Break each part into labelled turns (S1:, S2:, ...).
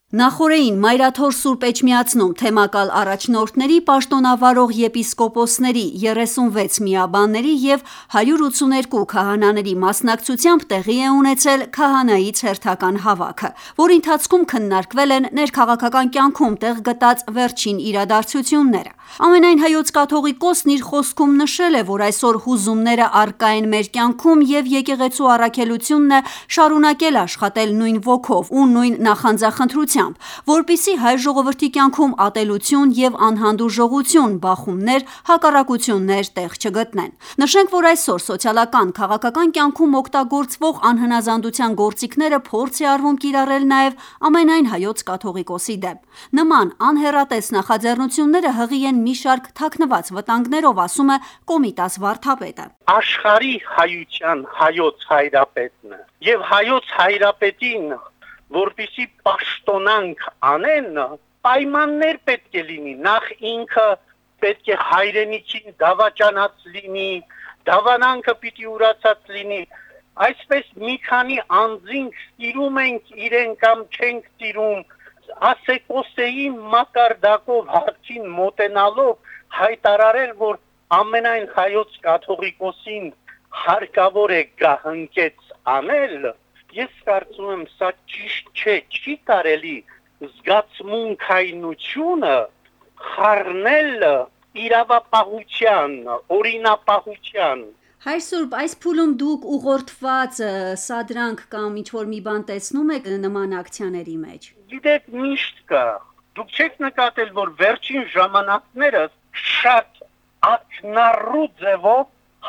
S1: Նախօրեին Մայրաթոր Սուրբ Էջմիածնում թեմակալ առաջնորդների, պաշտոնավարող եպիսկոպոսների, 36 միաբանների և 182 քահանաների մասնակցությամբ տեղի է ունեցել քահանայից հերթական հավաքը, որի ընթացքում քննարկվել են ներքաղաքական կյանքում տեղ գտած վերջին իրադարձությունները։ Ամենայն Հայոց կաթողիկոսն իր խոսքում նշել է, որ այսօր հուզումները առկա են մեր կյանքում և եկեղեցու առաքելությունն է շարունակել աշխատել նույն ոգով ու նույն նախանձախնդրությամբ, որպեսզի հայ ժողովրդի կյանքում ատելություն և անհանդուրժողություն, բախումներ, հակառակություններ տեղ չգտնեն։ Նշենք, որ այսօր սոցիալական, քաղաքական կյանքում օգտագործվող անհնազանդության գործիքները փորձ է արվում կիրառել նաև ամենայն Հայոց կաթողիկոսի դեմ։ Նման անհեռատես նախաձեռնությունները հղի են մի շարք թաքնված վտանգներով, ասում է Կոմիտաս վարդապետը։
S2: Աշխարհի հայության հայոց հայրապետն է եւ հայոց հայրապետին, որպեսի պաշտոնանք անեն, պայմաններ պետք է լինի։ Նախ ինքը պետք է հայրենիքին դավաճանած լինի, դավանանքը պիտի ուրացած լինի։ Այսպես մի քանի անձինք սիրում ենք իրեն կամ չենք սիրում, ասեկոսեի մակարդակով հարցին մոտենալով հայտարարել, որ ամենայն Հայոց կաթողիկոսին հարկավոր է գահընկեց անել, ես կարծում եմ սա ճիշտ չէ, չի կարելի զգացմունքայնությունը խառնել իրավապահության, օրինապահության։
S1: Հայր Սուրբ, այս փուլում դուք ուղղորդված սադրանք կամ ինչ-որ մի բան տեսնում եք նման ակցիաների մեջ։
S2: Գիտեք, միշտ կա։ Դուք չեք նկատել, որ վերջին ժամանակներս շատ ակնառու ձևով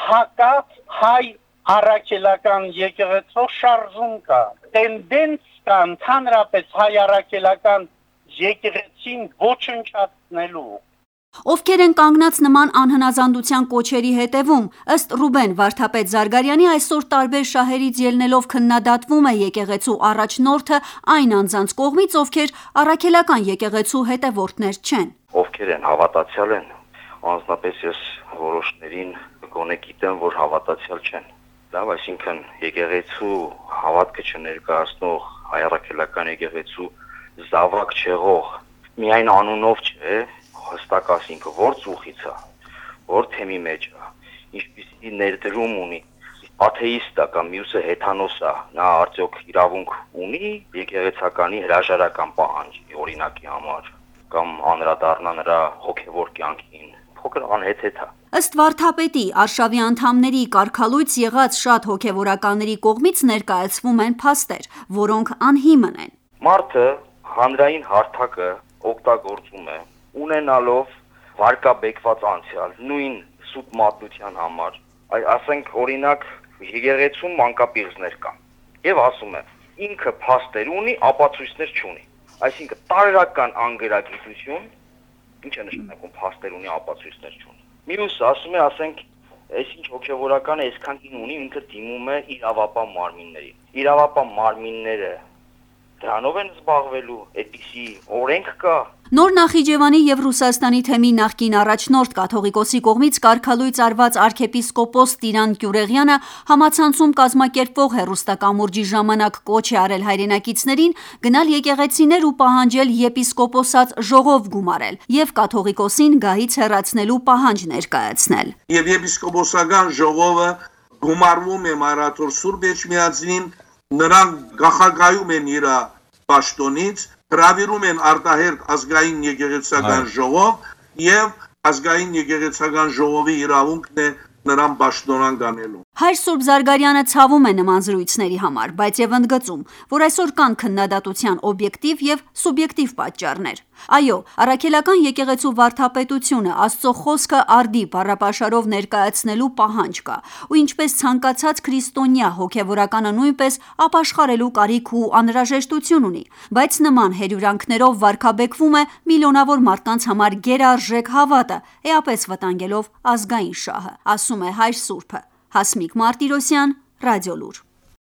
S2: հակած հայ առաքելական եկեղեցու շարժում կա։ Տենդենս կա ընդհանրապես հայ առաքելական եկեղեցին ոչնչացնելու։
S1: Ովքեր են կանգնած նման անհնազանդության կոչերի հետևում, ըստ Ռուբեն Վարդապետ Զարգարյանի, այսօր տարբեր շահերից ելնելով քննադատվում է եկեղեցու առաջնորդը այն անձանց կողմից, ովքեր առաքելական եկեղեցու հետևորդներ չեն։
S3: Ովքեր են հավատացյալ են, անձնապես ես որոշներին գոնե գիտեմ, որ հավատացյալ չեն։ Լավ, այսինքն եկեղեցու հավատքը չներկայացնող, հայ առաքելական եկեղեցու զավակ չեղող, միայն անունով չէ, հստակ ասինքը որ ծուխից է, որ թեմի մեջ է, ինչպիսի ներդրում ունի, աթեիստ է կամ մյուսը հեթանոս է, նա արդյոք իրավունք ունի եկեղեցականի հրաժարական պահանջի օրինակի համար կամ անդրադառնա նրա հոգևոր կյանքին, փոքր անհեթեթ է։
S1: Ըստ Վարդապետի, արշավի անդամների կարգալույծ եղած շատ հոգևորականների կողմից ներկայացվում են փաստեր, որոնք անհիմն են։
S3: Մարդը հանրային հարթակը օգտագործում է ունենալով վարկաբեկված անցյալ նույն սուտ մատնության համար, ասենք օրինակ եկեղեցում մանկապիղզներ կան եւ ասում է ինքը փաստեր ունի, ապացույցներ չունի, այսինքն տարերական անգերագիտություն, ինչ է նշանակում փաստեր ունի, ապացույցներ չունի։ Մյուսը ասում է, ասենք այսինչ հոգեվորական է, այսքան հին ունի, ինքը դիմում է իրավապահ մարմիններին։ Իրավապահ մարմինները դրանով են զբաղվելու, այդպիսի օրենք կա։
S1: Նոր Նախիջևանի և Ռուսաստանի թեմի նախկին առաջնորդ կաթողիկոսի կողմից կարգալույծ արված arczepiskopos Տիրան Գյուրեղյանը համացանցում կազմակերպվող հեռուստակամուրջի ժամանակ կոչ է արել հայրենակիցներին գնալ եկեղեցիներ ու պահանջել եպիսկոպոսած ժողով գումարել և կաթողիկոսին գահից հեռացնելու պահանջ ներկայացնել։
S4: Եվ եպիսկոպոսական ժողովը գումարվում է Մայրաթոր Սուրբ Էջմիածնին, նրանք գախագայում են իր պաշտոնից, հրավիրում են արտահերթ ազգային եկեղեցական ժողով եւ ազգային եկեղեցական ժողովի իրավունքն է նրան պաշտոնանկ անելու։
S1: Հայր Սուրբ Զարգարյանը ցավում է նման զրույցների համար, բայց եւ ընդգծում, որ այսօր կան քննադատության օբյեկտիվ եւ սուբյեկտիվ պատճառներ։ Այո, առաքելական եկեղեցու վարդապետությունը Աստծո խոսքը արդի բառապաշարով ներկայացնելու պահանջ կա, ու ինչպես ցանկացած քրիստոնյա հոգևորականը նույնպես ապաշխարելու կարիք ու անհրաժեշտություն ունի, բայց նման հերյուրանքներով վարկաբեկվում է միլիոնավոր մարդկանց համար գերարժեք հավատը, էապես վտանգելով ազգային շահը, ասում է Հայր Սուրբը։ Հասմիկ Մարտիրոսյան, Ռադիոլուր։